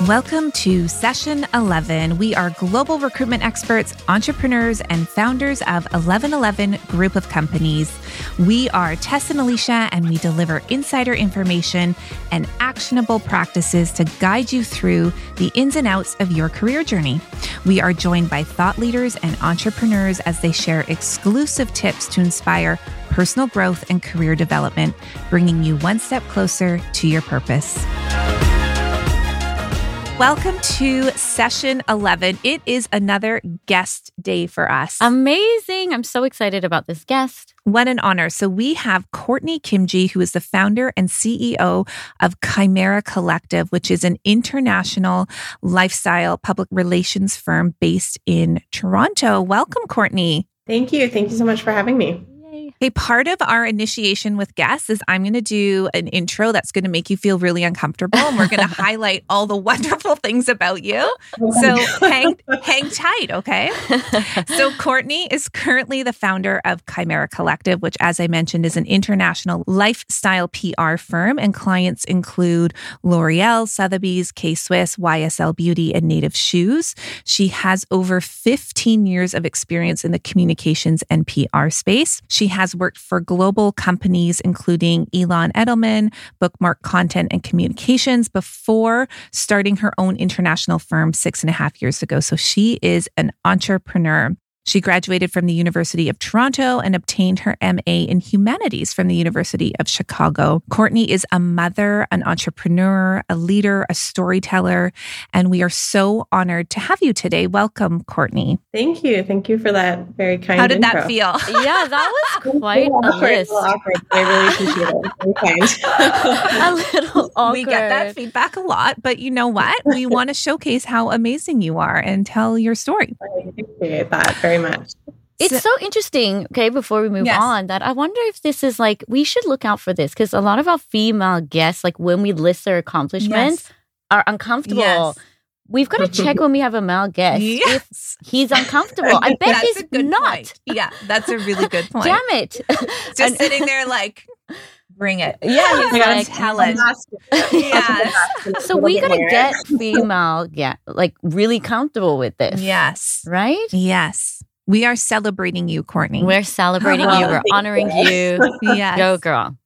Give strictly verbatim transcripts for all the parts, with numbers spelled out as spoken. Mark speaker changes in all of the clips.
Speaker 1: Welcome to Session eleven. We are global recruitment experts, entrepreneurs, and founders of eleven eleven Group of Companies. We are Tess and Alicia, and we deliver insider information and actionable practices to guide you through the ins and outs of your career journey. We are joined by thought leaders and entrepreneurs as they share exclusive tips to inspire personal growth and career development, bringing you one step closer to your purpose. Welcome to Session eleven. It is another guest day for us.
Speaker 2: Amazing. I'm so excited about this guest.
Speaker 1: What an honor. So we have Courtney Kimji, who is the founder and C E O of Chimera Collective, which is an international lifestyle public relations firm based in Toronto. Welcome, Courtney.
Speaker 3: Thank you. Thank you so much for having me.
Speaker 1: Hey, part of our initiation with guests is I'm going to do an intro that's going to make you feel really uncomfortable, and we're going to highlight all the wonderful things about you. So hang hang tight, okay? So Courtney is currently the founder of Chimera Collective, which, as I mentioned, is an international lifestyle P R firm, and clients include L'Oreal, Sotheby's, K-Swiss, Y S L Beauty, and Native Shoes. She has over fifteen years of experience in the communications and P R space. She has worked for global companies, including Elon Edelman, Bookmark Content and Communications, before starting her own international firm six and a half years ago. So she is an entrepreneur. She graduated from the University of Toronto and obtained her M A in Humanities from the University of Chicago. Courtney is a mother, an entrepreneur, a leader, a storyteller, and we are so honored to have you today. Welcome, Courtney.
Speaker 3: Thank you. Thank you for that very kind
Speaker 1: How did
Speaker 3: intro.
Speaker 1: that feel?
Speaker 2: Yeah, that was quite a
Speaker 3: awkward,
Speaker 2: list.
Speaker 3: A little awkward. I really appreciate it. Very kind.
Speaker 2: A little awkward.
Speaker 1: We get that feedback a lot, but you know what? We want to showcase how amazing you are and tell your story.
Speaker 3: I appreciate that very much.
Speaker 2: It's so interesting, okay, before we move
Speaker 1: Yes.
Speaker 2: on, that I wonder if this is like, we should look out for this, because a lot of our female guests, like when we list their accomplishments,
Speaker 1: Yes.
Speaker 2: are uncomfortable.
Speaker 1: Yes.
Speaker 2: We've got to check when we have a male guest
Speaker 1: Yes.
Speaker 2: if he's uncomfortable. I bet
Speaker 1: That's
Speaker 2: he's
Speaker 1: a good
Speaker 2: not.
Speaker 1: point. Yeah, that's a really good point.
Speaker 2: Damn it.
Speaker 1: Just
Speaker 2: And-
Speaker 1: sitting there like, bring it.
Speaker 2: Yeah, he's
Speaker 1: Bring it,
Speaker 2: like,
Speaker 1: tell it. Yes.
Speaker 2: So we got to get female, yeah, like really comfortable with this.
Speaker 1: Yes.
Speaker 2: Right?
Speaker 1: Yes. We are celebrating you, Courtney.
Speaker 2: We're celebrating
Speaker 3: Oh,
Speaker 2: you. We're
Speaker 3: thank
Speaker 2: honoring
Speaker 3: you.
Speaker 2: you.
Speaker 1: Yes.
Speaker 2: Go, girl.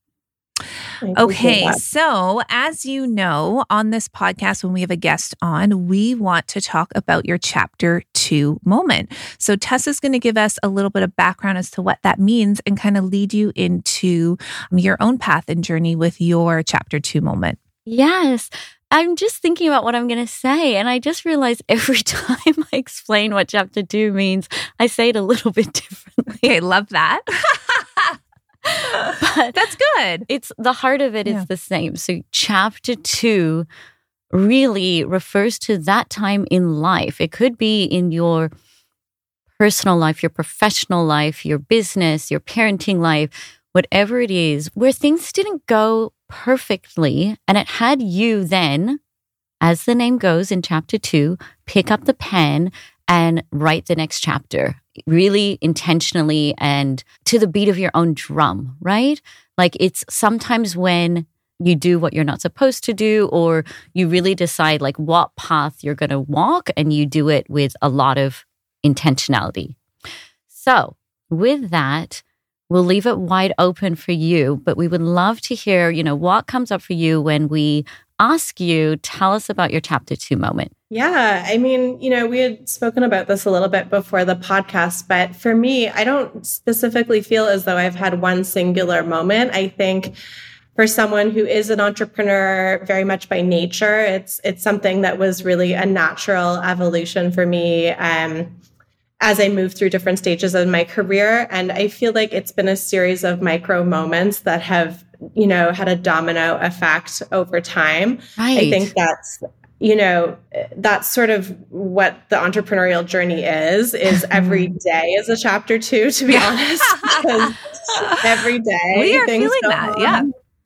Speaker 1: Okay, so as you know, on this podcast, when we have a guest on, we want to talk about your chapter two moment. So Tessa's going to give us a little bit of background as to what that means and kind of lead you into your own path and journey with your chapter two moment.
Speaker 2: Yes. I'm just thinking about what I'm going to say. And I just realized every time I explain what chapter two means, I say it a little bit differently.
Speaker 1: Okay, love that.
Speaker 2: But
Speaker 1: that's good.
Speaker 2: It's the heart of it
Speaker 1: Yeah.
Speaker 2: is the same. So chapter two really refers to that time in life. It could be in your personal life, your professional life, your business, your parenting life, whatever it is, where things didn't go perfectly. And it had you then, as the name goes in chapter two, pick up the pen and write the next chapter really intentionally and to the beat of your own drum, right? Like it's sometimes when you do what you're not supposed to do, or you really decide like what path you're going to walk, and you do it with a lot of intentionality. So with that, we'll leave it wide open for you, but we would love to hear, you know, what comes up for you when we ask you, tell us about your chapter two moment.
Speaker 3: Yeah, I mean, you know, we had spoken about this a little bit before the podcast, but for me, I don't specifically feel as though I've had one singular moment. I think for someone who is an entrepreneur very much by nature, it's it's something that was really a natural evolution for me um, as I moved through different stages of my career. And I feel like it's been a series of micro moments that have, you know, had a domino effect over time.
Speaker 2: Right.
Speaker 3: I think that's, you know, that's sort of what the entrepreneurial journey is, is every day is a chapter two, to be honest, because every day
Speaker 1: We are
Speaker 3: things
Speaker 1: feeling
Speaker 3: go
Speaker 1: that,
Speaker 3: on.
Speaker 1: yeah.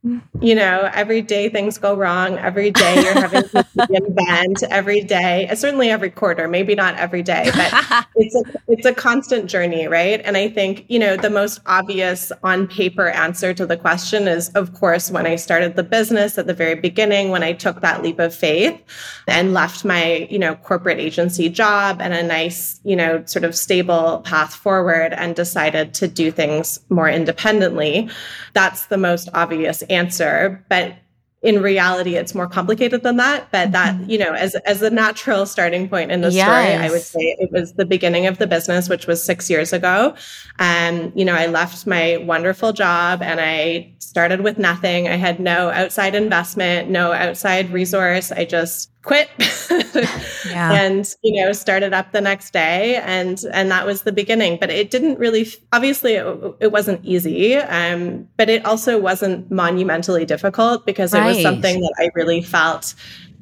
Speaker 3: You know, every day things go wrong. Every day you're having to invent. Every day, certainly every quarter, maybe not every day, but it's a it's a constant journey, right? And I think, you know, the most obvious on paper answer to the question is, of course, when I started the business at the very beginning, when I took that leap of faith and left my, you know, corporate agency job and a nice, you know, sort of stable path forward and decided to do things more independently. That's the most obvious answer. But in reality, it's more complicated than that. But that, you know, as as a natural starting point in the
Speaker 2: Yes.
Speaker 3: story, I would say it was the beginning of the business, which was six years ago. And, you know, I left my wonderful job and I started with nothing. I had no outside investment, no outside resource. I just quit
Speaker 1: Yeah.
Speaker 3: and, you know, started up the next day. And, and that was the beginning, but it didn't really, obviously it, it wasn't easy. Um, but it also wasn't monumentally difficult because
Speaker 2: Right.
Speaker 3: it was something that I really felt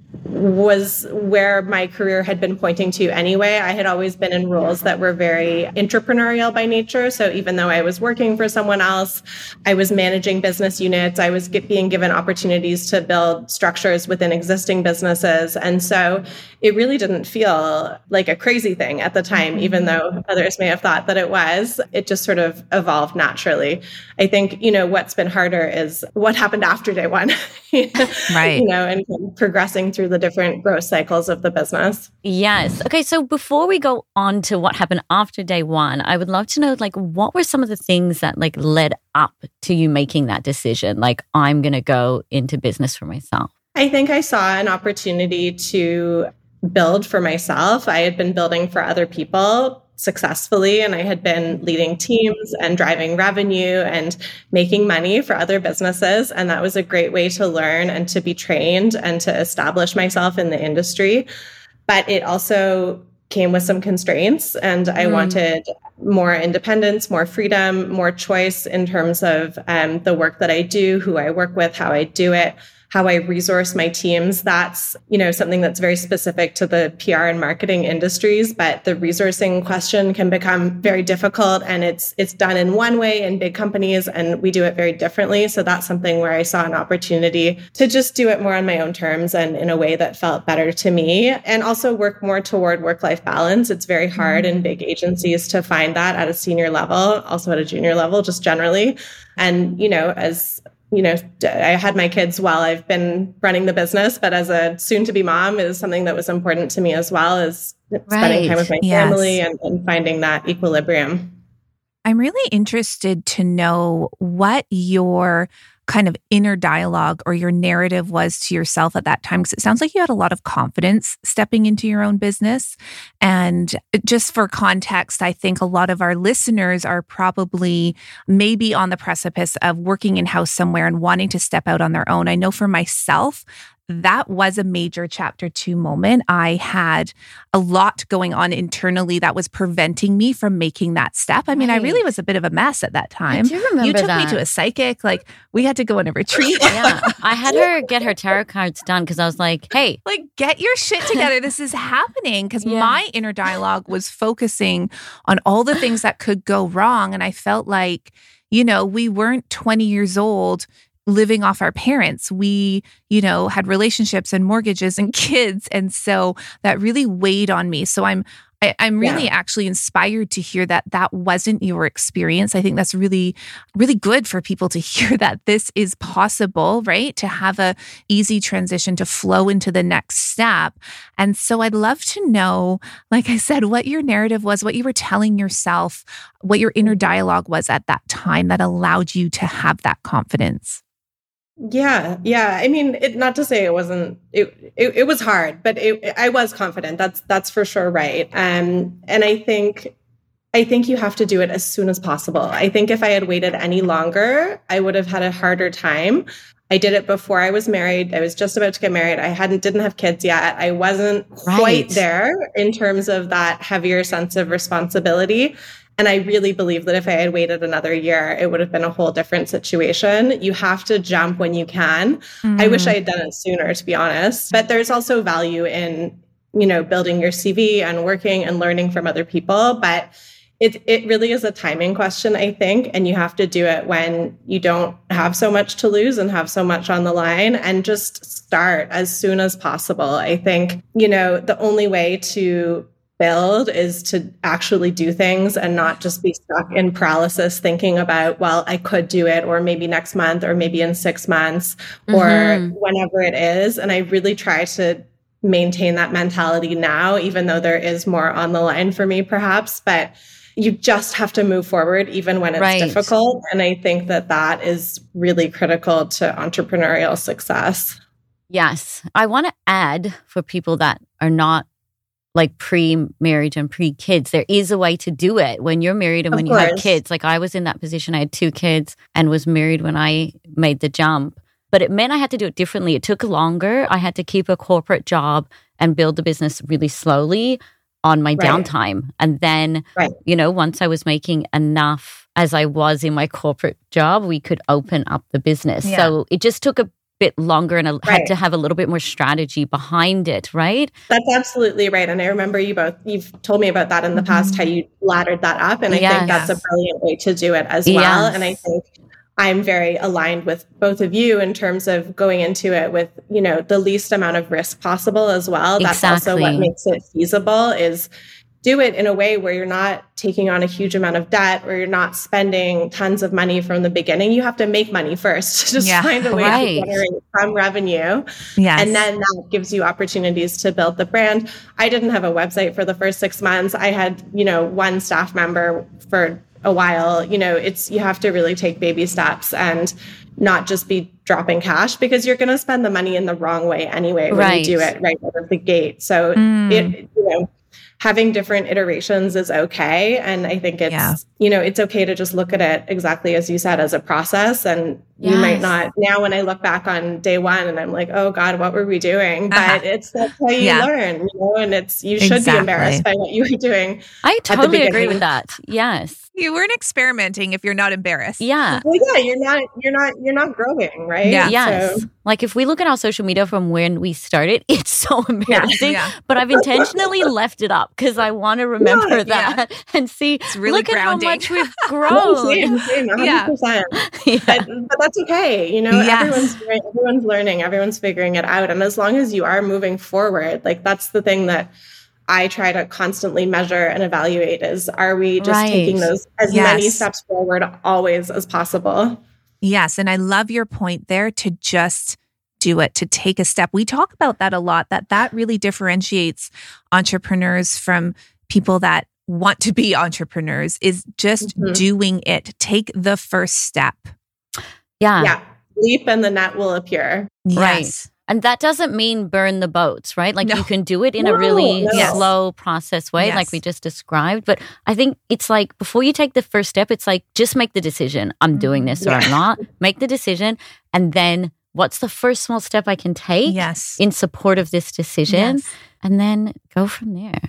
Speaker 3: was where my career had been pointing to anyway. I had always been in roles that were very entrepreneurial by nature. So even though I was working for someone else, I was managing business units. I was get, being given opportunities to build structures within existing businesses. And so it really didn't feel like a crazy thing at the time, even though others may have thought that it was. It just sort of evolved naturally. I think, you know, what's been harder is what happened after day one,
Speaker 1: Right.
Speaker 3: you know, and progressing through the different growth cycles of the business.
Speaker 2: Yes. Okay. So before we go on to what happened after day one, I would love to know, like, what were some of the things that like led up to you making that decision? Like, I'm going to go into business for myself.
Speaker 3: I think I saw an opportunity to build for myself. I had been building for other people successfully, and I had been leading teams and driving revenue and making money for other businesses. And that was a great way to learn and to be trained and to establish myself in the industry. But it also came with some constraints, and I mm. wanted more independence, more freedom, more choice in terms of um, the work that I do, who I work with, how I do it, how I resource my teams. That's, you know, something that's very specific to the P R and marketing industries, but the resourcing question can become very difficult, and it's it's done in one way in big companies and we do it very differently. So that's something where I saw an opportunity to just do it more on my own terms and in a way that felt better to me, and also work more toward work-life balance. It's very hard in big agencies to find that at a senior level, also at a junior level, just generally. And, you know, as you know, I had my kids while I've been running the business, but as a soon-to-be mom, is something that was important to me as well, as right. spending time with my
Speaker 1: yes.
Speaker 3: family and, and finding that equilibrium.
Speaker 1: I'm really interested to know what your kind of inner dialogue or your narrative was to yourself at that time, because it sounds like you had a lot of confidence stepping into your own business. And just for context, I think a lot of our listeners are probably maybe on the precipice of working in-house somewhere and wanting to step out on their own. I know for myself, that was a major chapter two moment. I had a lot going on internally that was preventing me from making that step. I mean, right. I really was a bit of a mess at that time.
Speaker 2: I do remember
Speaker 1: You took
Speaker 2: that.
Speaker 1: me to a psychic. Like, we had to go on a retreat.
Speaker 2: Yeah. I had her get her tarot cards done because I was like, hey.
Speaker 1: Like, get your shit together. This is happening. Because
Speaker 2: Yeah.
Speaker 1: my inner dialogue was focusing on all the things that could go wrong. And I felt like, you know, we weren't twenty years old living off our parents. We, you know, had relationships and mortgages and kids. And so that really weighed on me. So I'm, I, I'm really
Speaker 3: Yeah.
Speaker 1: actually inspired to hear that that wasn't your experience. I think that's really, really good for people to hear that this is possible, right? To have a easy transition to flow into the next step. And so I'd love to know, like I said, what your narrative was, what you were telling yourself, what your inner dialogue was at that time that allowed you to have that confidence.
Speaker 3: Yeah. Yeah. I mean, it, not to say it wasn't, it, it, it was hard, but it, I was confident. That's, that's for sure. Right. Um, and I think, I think you have to do it as soon as possible. I think if I had waited any longer, I would have had a harder time. I did it before I was married. I was just about to get married. I hadn't, didn't have kids yet. I wasn't
Speaker 2: Right.
Speaker 3: quite there in terms of that heavier sense of responsibility. And I really believe that if I had waited another year, it would have been a whole different situation. You have to jump when you can.
Speaker 1: Mm.
Speaker 3: I wish I had done it sooner, to be honest. But there's also value in, you know, building your C V and working and learning from other people. But it it really is a timing question, I think. And you have to do it when you don't have so much to lose and have so much on the line, and just start as soon as possible. I think, you know, the only way to build is to actually do things and not just be stuck in paralysis thinking about, well, I could do it, or maybe next month, or maybe in six months, mm-hmm. or whenever it is. And I really try to maintain that mentality now, even though there is more on the line for me, perhaps. But you just have to move forward, even when it's right. difficult. And I think that that is really critical to entrepreneurial success.
Speaker 2: Yes. I want to add, for people that are not like pre-marriage and pre-kids, there is a way to do it when you're married and
Speaker 3: of
Speaker 2: when
Speaker 3: course.
Speaker 2: you have kids. Like I was in that position. I had two kids and was married when I made the jump. But it meant I had to do it differently. It took longer. I had to keep a corporate job and build the business really slowly on my right. downtime. And then, right. you know, once I was making enough as I was in my corporate job, we could open up the business. Yeah. So it just took a bit longer, and I right. had to have a little bit more strategy behind it, right?
Speaker 3: That's absolutely right. And I remember you both, you've told me about that in the mm-hmm. past, how you laddered that up. And I yes. think that's a brilliant way to do it as well. Yes. And I think I'm very aligned with both of you in terms of going into it with, you know, the least amount of risk possible as well. That's
Speaker 2: exactly.
Speaker 3: also what makes it feasible, is do it in a way where you're not taking on a huge amount of debt, or you're not spending tons of money from the beginning. You have to make money first. Just yeah, find a way right. to generate some revenue.
Speaker 1: Yes.
Speaker 3: And then that gives you opportunities to build the brand. I didn't have a website for the first six months. I had, you know, one staff member for a while. You know, it's, you have to really take baby steps and not just be dropping cash, because you're going to spend the money in the wrong way anyway when
Speaker 2: right.
Speaker 3: you do it right out of the gate. So mm. it, you know, having different iterations is okay. And I think it's, yeah. you know, it's okay to just look at it exactly as you said, as a process. And yes. you might not, now when I look back on day one and I'm like, oh God, what were we doing?
Speaker 1: Uh-huh.
Speaker 3: But it's that's how you
Speaker 1: yeah.
Speaker 3: learn, you know, and it's, you should
Speaker 1: exactly.
Speaker 3: be embarrassed by what you were doing.
Speaker 2: I totally agree with that. Yes.
Speaker 1: You weren't experimenting if you're not embarrassed.
Speaker 2: Yeah.
Speaker 3: Well, yeah, you're not, you're not, you're not growing, right?
Speaker 1: Yeah.
Speaker 2: Yes.
Speaker 3: So.
Speaker 2: Like if we look at our social media from when we started, it's so embarrassing.
Speaker 1: Yeah.
Speaker 2: But I've intentionally left it up because I want to remember yeah, that yeah. and see,
Speaker 1: it's really
Speaker 2: look
Speaker 1: grounding.
Speaker 2: at how much we've grown.
Speaker 3: same, same, one hundred percent.
Speaker 2: Yeah.
Speaker 3: But, but that's okay. You know,
Speaker 1: yes.
Speaker 3: everyone's everyone's learning, everyone's figuring it out. And as long as you are moving forward, like that's the thing that I try to constantly measure and evaluate is, are we just
Speaker 2: right.
Speaker 3: taking those as
Speaker 1: yes.
Speaker 3: many steps forward always as possible?
Speaker 1: Yes. And I love your point there, to just do it, to take a step. We talk about that a lot, that that really differentiates entrepreneurs from people that want to be entrepreneurs, is just mm-hmm. doing it. Take the first step.
Speaker 2: Yeah.
Speaker 3: Yeah. Leap and the net will appear.
Speaker 1: Yes.
Speaker 2: Right. And that doesn't mean burn the boats, right? Like
Speaker 1: no.
Speaker 2: you can do it in
Speaker 3: no,
Speaker 2: a really
Speaker 3: no.
Speaker 2: slow process way,
Speaker 1: yes.
Speaker 2: like we just described. But I think it's like before you take the first step, it's like just make the decision. I'm doing this yeah. or I'm not. Make the decision. And then what's the first small step I can take
Speaker 1: yes.
Speaker 2: in support of this decision?
Speaker 1: Yes.
Speaker 2: And then go from there.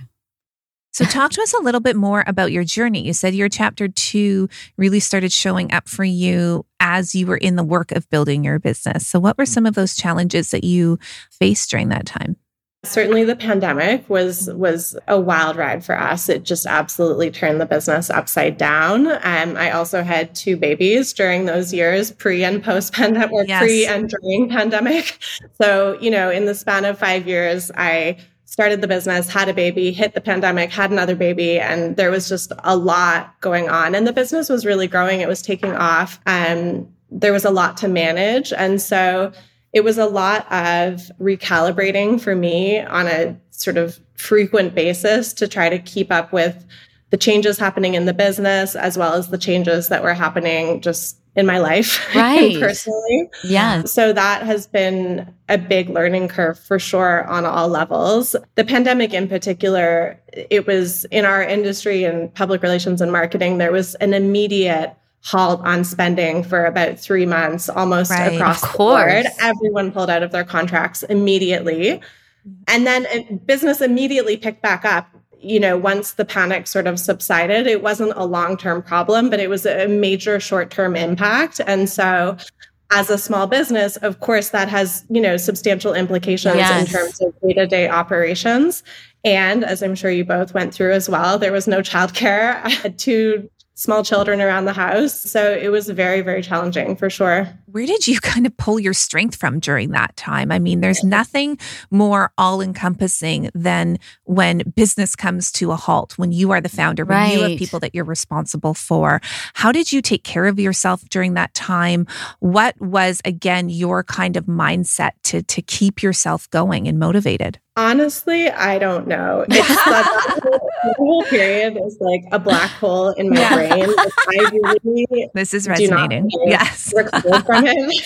Speaker 1: So talk to us a little bit more about your journey. You said your chapter two really started showing up for you as you were in the work of building your business. So what were some of those challenges that you faced during that time?
Speaker 3: Certainly the pandemic was was a wild ride for us. It just absolutely turned the business upside down. Um, I also had two babies during those years, pre and post pandemic, or
Speaker 1: yes.
Speaker 3: pre and during pandemic. So, you know, in the span of five years, I started the business, had a baby, hit the pandemic, had another baby, and there was just a lot going on. And the business was really growing. It was taking off. Um, there was a lot to manage. And so it was a lot of recalibrating for me on a sort of frequent basis to try to keep up with the changes happening in the business, as well as the changes that were happening just in my life
Speaker 2: right.
Speaker 3: personally.
Speaker 2: Yeah.
Speaker 3: So that has been a big learning curve for sure on all levels. The pandemic in particular, it was in our industry and public relations and marketing, there was an immediate halt on spending for about three months, almost
Speaker 1: right.
Speaker 3: across the board. Everyone pulled out of their contracts immediately. And then business immediately picked back up. You know, once the panic sort of subsided, it wasn't a long-term problem, but it was a major short-term impact. And so as a small business, of course, that has, you know, substantial implications
Speaker 2: yes.
Speaker 3: in terms of day-to-day operations. And as I'm sure you both went through as well, there was no childcare. I had two small children around the house. So it was very, very challenging for sure.
Speaker 1: Where did you kind of pull your strength from during that time? I mean, there's nothing more all-encompassing than when business comes to a halt, when you are the founder, when
Speaker 2: Right.
Speaker 1: you have people that you're responsible for. How did you take care of yourself during that time? What was, again, your kind of mindset to, to keep yourself going and motivated?
Speaker 3: Honestly, I don't know. It's that, the whole period is like a black hole in my
Speaker 1: Yeah.
Speaker 3: brain. Like, I really
Speaker 1: This is
Speaker 3: do not
Speaker 1: resonating.
Speaker 3: feel
Speaker 1: Yes.
Speaker 3: recovered from it.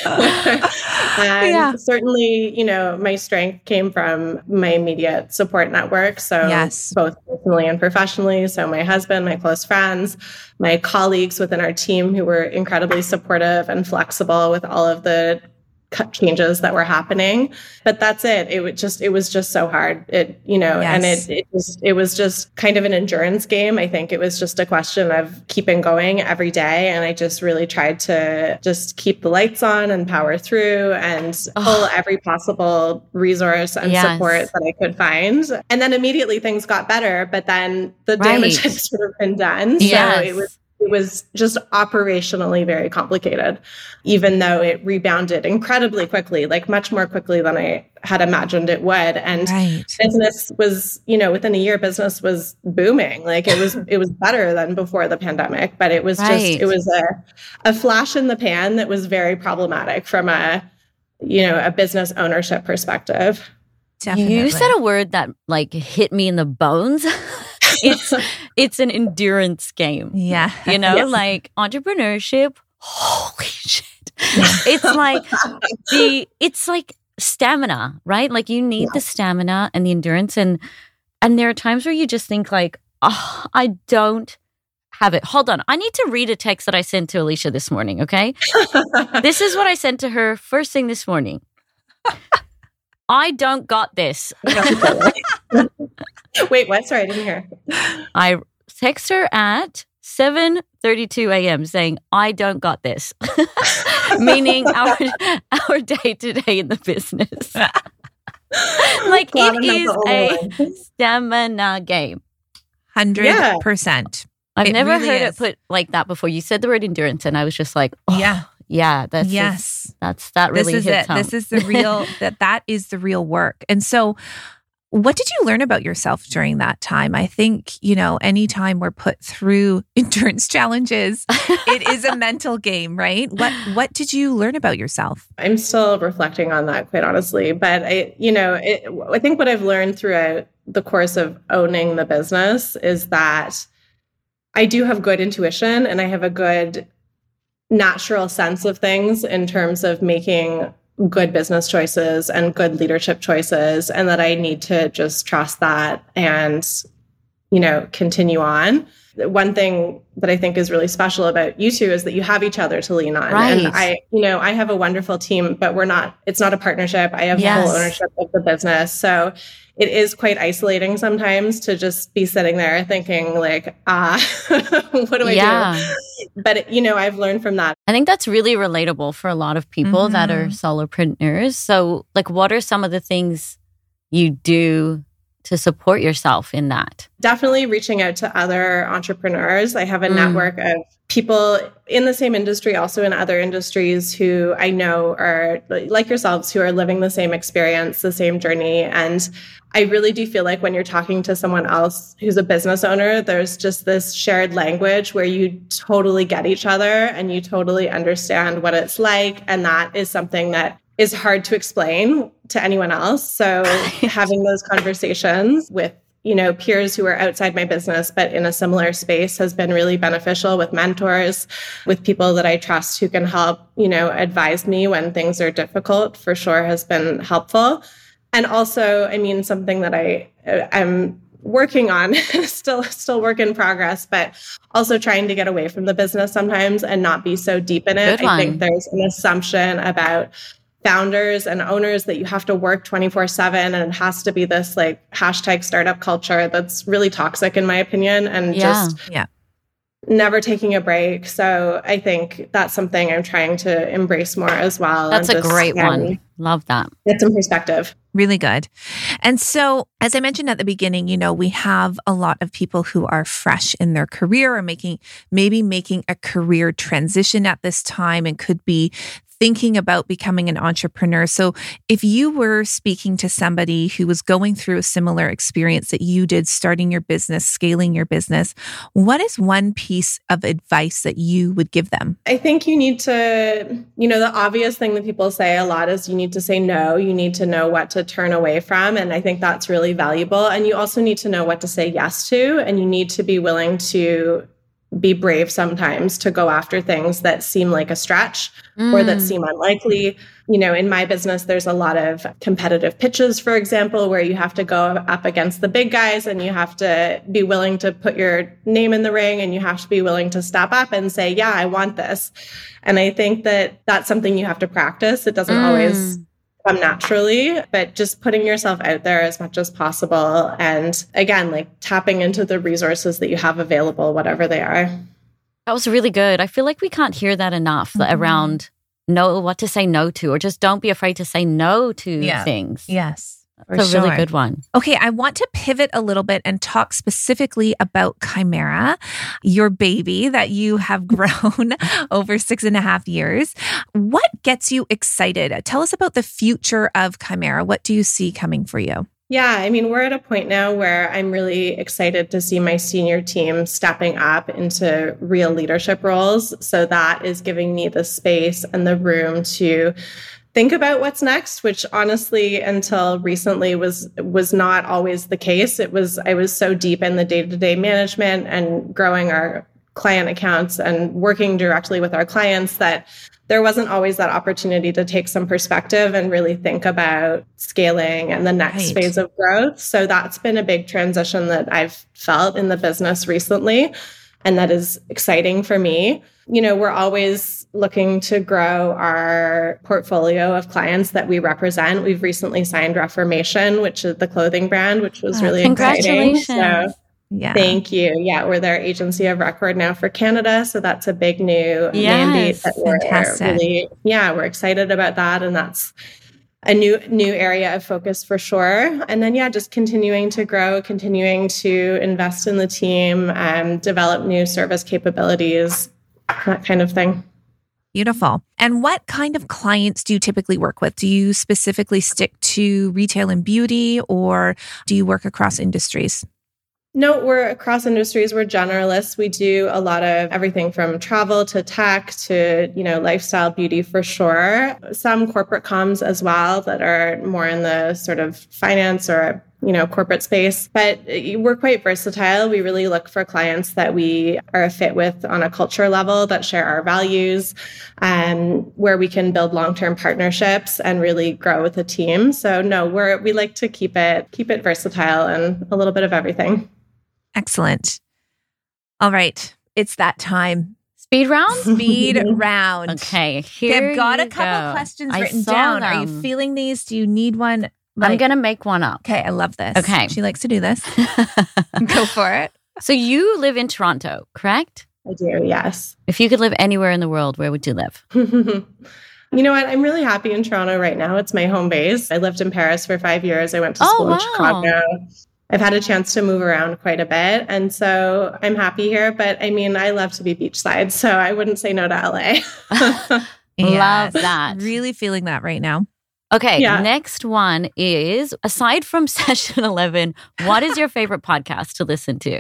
Speaker 3: And
Speaker 1: Yeah.
Speaker 3: certainly, you know, my strength came from my immediate support network. So
Speaker 1: Yes.
Speaker 3: both personally and professionally. So my husband, my close friends, my colleagues within our team who were incredibly supportive and flexible with all of the cut changes that were happening. But that's it. It would just, it was just so hard. It, you know,
Speaker 1: Yes.
Speaker 3: and it, it was, it was just kind of an endurance game. I think it was just a question of keeping going every day. And I just really tried to just keep the lights on and power through and pull every possible resource and
Speaker 2: Yes.
Speaker 3: support that I could find. And then immediately things got better, but then the damage
Speaker 2: Right.
Speaker 3: had sort of been done.
Speaker 2: Yes.
Speaker 3: So it was, it was just operationally very complicated, even though it rebounded incredibly quickly, like much more quickly than I had imagined it would. And
Speaker 1: Right.
Speaker 3: business was, you know, within a year, business was booming. Like it was, it was better than before the pandemic, but it was
Speaker 2: Right.
Speaker 3: just, it was a, a flash in the pan that was very problematic from a, you know, a business ownership perspective.
Speaker 1: Definitely.
Speaker 2: You said a word that like hit me in the bones. it's it's an endurance game.
Speaker 1: Yeah.
Speaker 2: You know,
Speaker 3: Yes.
Speaker 2: like entrepreneurship. Holy shit. It's like the it's like stamina, right? Like you need the stamina and the endurance and and there are times where you just think like, "Oh, I don't have it." Hold on. I need to read a text that I sent to Alicia this morning, okay? This is what I sent to her first thing this morning. I don't got this.
Speaker 3: Wait, what? Sorry, I didn't hear.
Speaker 2: I text her at seven thirty-two a.m. saying, I don't got this. Meaning our our day to day in the business. Like it is a stamina game.
Speaker 1: Hundred percent.
Speaker 2: I've
Speaker 1: It
Speaker 2: never
Speaker 1: really
Speaker 2: heard
Speaker 1: is.
Speaker 2: it put like that before. You said the word endurance and I was just like, oh,
Speaker 1: Yeah.
Speaker 2: yeah, that's
Speaker 1: Yes.
Speaker 2: just, that's that really
Speaker 1: This is
Speaker 2: hits
Speaker 1: it.
Speaker 2: home.
Speaker 1: This is the real that that is the real work. And so what did you learn about yourself during that time? I think, you know, anytime we're put through endurance challenges, it is a mental game, right? What what did you learn about yourself?
Speaker 3: I'm still reflecting on that, quite honestly. But I, you know, it, I think what I've learned throughout the course of owning the business is that I do have good intuition and I have a good natural sense of things in terms of making good business choices and good leadership choices, and that I need to just trust that and, you know, continue on. One thing that I think is really special about you two is that you have each other to lean on.
Speaker 2: Right.
Speaker 3: And I, you know, I have a wonderful team, but we're not, it's not a partnership. I have
Speaker 2: Yes.
Speaker 3: full ownership of the business. So it is quite isolating sometimes to just be sitting there thinking like, ah, what do I
Speaker 2: yeah.
Speaker 3: do? But, you know, I've learned from that.
Speaker 2: I think that's really relatable for a lot of people that are solopreneurs. So, like, what are some of the things you do to support yourself in that?
Speaker 3: Definitely reaching out to other entrepreneurs. I have a
Speaker 2: Mm.
Speaker 3: network of people in the same industry, also in other industries who I know are like yourselves, who are living the same experience, the same journey. And I really do feel like when you're talking to someone else who's a business owner, there's just this shared language where you totally get each other and you totally understand what it's like. And that is something that is hard to explain to anyone else. So having those conversations with, you know, peers who are outside my business, but in a similar space has been really beneficial, with mentors, with people that I trust who can help, you know, advise me when things are difficult, for sure has been helpful. And also, I mean, something that I am working on, still, still work in progress, but also trying to get away from the business sometimes and not be so deep in it.
Speaker 2: Good
Speaker 3: I think
Speaker 2: one.
Speaker 3: there's an assumption about founders and owners that you have to work twenty-four seven and it has to be this like hashtag startup culture that's really toxic in my opinion. And
Speaker 2: Yeah.
Speaker 3: just
Speaker 1: Yeah.
Speaker 3: never taking a break. So I think that's something I'm trying to embrace more as well.
Speaker 2: That's a
Speaker 3: just,
Speaker 2: great
Speaker 3: um,
Speaker 2: one. Love that.
Speaker 3: Get some perspective.
Speaker 1: Really good. And so, as I mentioned at the beginning, you know, we have a lot of people who are fresh in their career or making, maybe making a career transition at this time and could be thinking about becoming an entrepreneur. So if you were speaking to somebody who was going through a similar experience that you did, starting your business, scaling your business, what is one piece of advice that you would give them?
Speaker 3: I think you need to, you know, the obvious thing that people say a lot is you need to say no. You need to know what to turn away from. And I think that's really valuable. And you also need to know what to say yes to. And you need to be willing to be brave sometimes to go after things that seem like a stretch mm. or that seem unlikely. You know, in my business, there's a lot of competitive pitches, for example, where you have to go up against the big guys and you have to be willing to put your name in the ring and you have to be willing to step up and say, yeah, I want this. And I think that that's something you have to practice. It doesn't mm. always come naturally, but just putting yourself out there as much as possible. And again, like tapping into the resources that you have available, whatever they are.
Speaker 2: That was really good. I feel like we can't hear that enough mm-hmm. around know what to say no to, or just don't be afraid to say no to yeah. things.
Speaker 1: Yes.
Speaker 2: That's a sure. really good one.
Speaker 1: Okay, I want to pivot a little bit and talk specifically about Chimera, your baby that you have grown over six and a half years. What gets you excited? Tell us about the future of Chimera. What do you see coming for you?
Speaker 3: Yeah, I mean, we're at a point now where I'm really excited to see my senior team stepping up into real leadership roles. So that is giving me the space and the room to think about what's next, which honestly, until recently was was not always the case. It was I was so deep in the day-to-day management and growing our client accounts and working directly with our clients that there wasn't always that opportunity to take some perspective and really think about scaling and the next right. phase of growth. So that's been a big transition that I've felt in the business recently. And that is exciting for me. You know, we're always looking to grow our portfolio of clients that we represent. We've recently signed Reformation, which is the clothing brand, which was really
Speaker 2: Congratulations.
Speaker 3: exciting. So yeah. Thank you. Yeah, we're their agency of record now for Canada. So that's a big new
Speaker 2: yes,
Speaker 3: mandate that we're
Speaker 1: fantastic.
Speaker 3: really, yeah, we're excited about that. And that's a new new area of focus for sure. And then, yeah, just continuing to grow, continuing to invest in the team, and develop new service capabilities, that kind of thing.
Speaker 1: Beautiful. And what kind of clients do you typically work with? Do you specifically stick to retail and beauty, or do you work across industries?
Speaker 3: No, we're across industries. We're generalists. We do a lot of everything from travel to tech to, you know, lifestyle beauty for sure. Some corporate comms as well that are more in the sort of finance or, you know, corporate space. But we're quite versatile. We really look for clients that we are a fit with on a culture level, that share our values, and where we can build long-term partnerships and really grow with a team. So no, we're we like to keep it keep it versatile and a little bit of everything.
Speaker 1: Excellent. All right. It's that time.
Speaker 2: Speed round?
Speaker 1: Speed round.
Speaker 2: Okay. Here
Speaker 1: I've got
Speaker 2: you
Speaker 1: a couple
Speaker 2: go.
Speaker 1: questions
Speaker 2: I
Speaker 1: written
Speaker 2: saw
Speaker 1: down.
Speaker 2: them.
Speaker 1: Are you feeling these? Do you need one? Like,
Speaker 2: I'm going to make one up.
Speaker 1: Okay. I love this.
Speaker 2: Okay.
Speaker 1: She likes to do this. Go for it.
Speaker 2: So you live in Toronto, correct?
Speaker 3: I do, yes.
Speaker 2: If you could live anywhere in the world, where would you live?
Speaker 3: You know what? I'm really happy in Toronto right now. It's my home base. I lived in Paris for five years. I went to school
Speaker 2: oh, wow.
Speaker 3: in Chicago. I've had a chance to move around quite a bit. And so I'm happy here. But I mean, I love to be beachside. So I wouldn't say no to L A.
Speaker 2: Love that.
Speaker 1: Really feeling that right now.
Speaker 2: Okay.
Speaker 3: Yeah.
Speaker 2: Next one is, aside from Session eleven, what is your favorite podcast to listen to?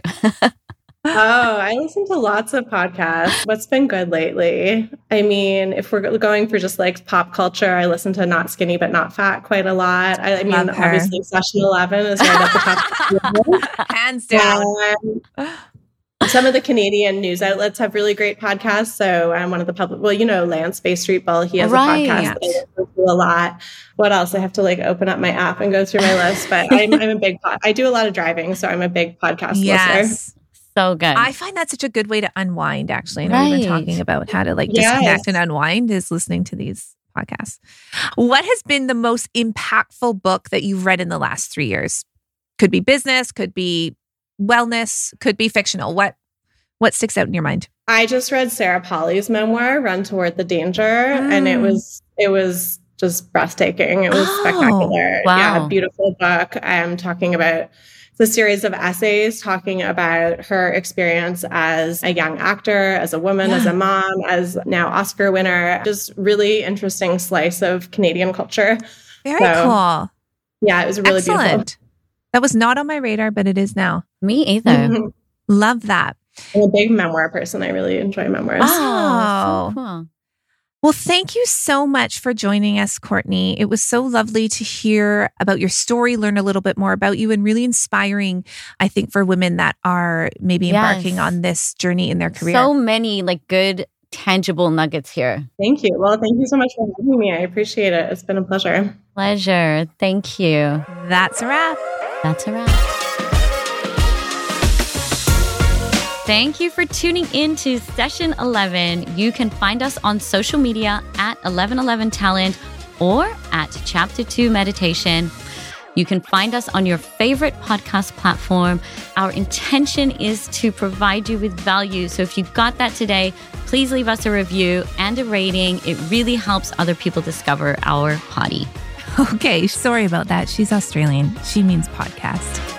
Speaker 3: Oh, I listen to lots of podcasts. What's been good lately? I mean, if we're going for just like pop culture, I listen to Not Skinny But Not Fat quite a lot. I, I mean, obviously Session eleven is right at the top.
Speaker 1: Hands down.
Speaker 3: Um, some of the Canadian news outlets have really great podcasts. So I'm one of the public, well, you know, Lance Bay Street Bull, he has
Speaker 2: right.
Speaker 3: a podcast that I listen to a lot. What else? I have to like open up my app and go through my list, but I'm, I'm a big, pod- I do a lot of driving. So I'm a big podcast
Speaker 1: yes.
Speaker 3: listener.
Speaker 2: So good.
Speaker 1: I find that such a good way to unwind, actually. I know right. we've been talking about how to like disconnect yes. and unwind is listening to these podcasts. What has been the most impactful book that you've read in the last three years? Could be business, could be wellness, could be fictional. What What sticks out in your mind?
Speaker 3: I just read Sarah Polley's memoir, Run Toward the Danger, mm. and it was it was just breathtaking. It was oh, spectacular.
Speaker 2: Wow.
Speaker 3: Yeah, beautiful book. I'm talking about the series of essays talking about her experience as a young actor, as a woman, yeah. as a mom, as now Oscar winner. Just really interesting slice of Canadian culture.
Speaker 1: Very so, cool.
Speaker 3: Yeah, it was really
Speaker 1: Excellent.
Speaker 3: beautiful.
Speaker 1: That was not on my radar, but it is now.
Speaker 2: Me either.
Speaker 3: Mm-hmm.
Speaker 1: Love that.
Speaker 3: I'm a big memoir person. I really enjoy memoirs.
Speaker 1: Oh,
Speaker 2: so cool.
Speaker 1: Well, thank you so much for joining us, Courtney. It was so lovely to hear about your story, learn a little bit more about you, and really inspiring, I think, for women that are maybe embarking yes. on this journey in their career.
Speaker 2: So many like good, tangible nuggets here.
Speaker 3: Thank you. Well, thank you so much for having me. I appreciate it. It's been a pleasure.
Speaker 2: Pleasure. Thank you.
Speaker 1: That's a wrap.
Speaker 2: That's a wrap. Thank you for tuning in to session eleven. You can find us on social media at eleven eleven Talent or at Chapter two Meditation. You can find us on your favorite podcast platform. Our intention is to provide you with value. So if you got that today, please leave us a review and a rating. It really helps other people discover our potty.
Speaker 1: Okay, sorry about that. She's Australian. She means podcast.